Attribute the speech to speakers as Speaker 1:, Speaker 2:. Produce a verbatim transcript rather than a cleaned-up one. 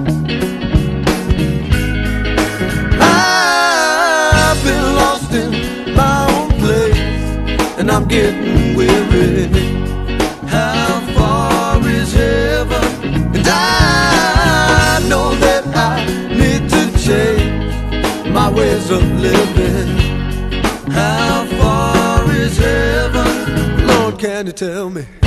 Speaker 1: I've been lost in my own place, and I'm getting weary. How far is heaven? And I know that I need to change my ways of living. How far is heaven? Lord, can you tell me?